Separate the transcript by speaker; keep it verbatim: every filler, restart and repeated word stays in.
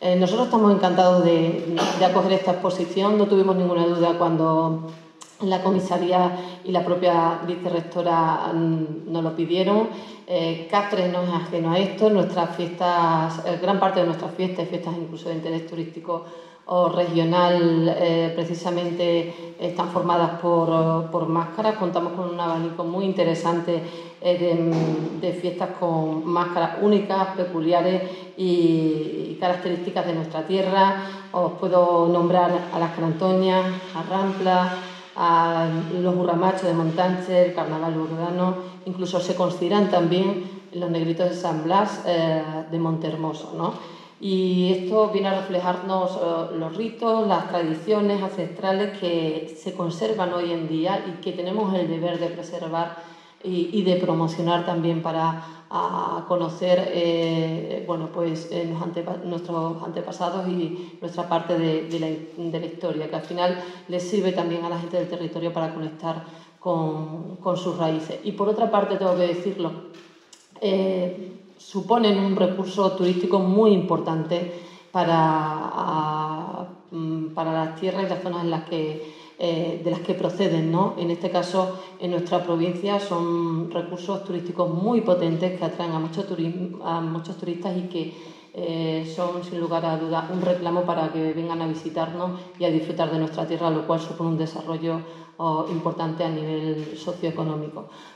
Speaker 1: Eh, nosotros estamos encantados de, de acoger esta exposición, no tuvimos ninguna duda cuando la comisaría y la propia vicerrectora nos lo pidieron. Eh, Cáceres no es ajeno a esto, nuestras fiestas, eh, gran parte de nuestras fiestas, fiestas incluso de interés turístico o regional, eh, precisamente están formadas por, por máscaras. Contamos con un abanico muy interesante eh, de, de fiestas con máscaras únicas, peculiares y, y características de nuestra tierra. Os puedo nombrar a las Cantoñas, a Rampla, a los Burramachos de Montánchez, el Carnaval Urbano, incluso se consideran también los Negritos de San Blas eh, de Montehermoso, ¿no? Y esto viene a reflejarnos uh, los ritos, las tradiciones ancestrales que se conservan hoy en día y que tenemos el deber de preservar y, y de promocionar también para a conocer eh, bueno, pues, eh, los antepa nuestros antepasados y nuestra parte de, de, la, de la historia, que al final les sirve también a la gente del territorio para conectar con, con sus raíces. Y por otra parte, tengo que decirlo, eh, suponen un recurso turístico muy importante para, a, para las tierras y las zonas en las que, eh, de las que proceden, ¿no? En este caso, en nuestra provincia son recursos turísticos muy potentes que atraen a muchos, a muchos turistas y que eh, son, sin lugar a dudas, un reclamo para que vengan a visitarnos y a disfrutar de nuestra tierra, lo cual supone un desarrollo oh, importante a nivel socioeconómico.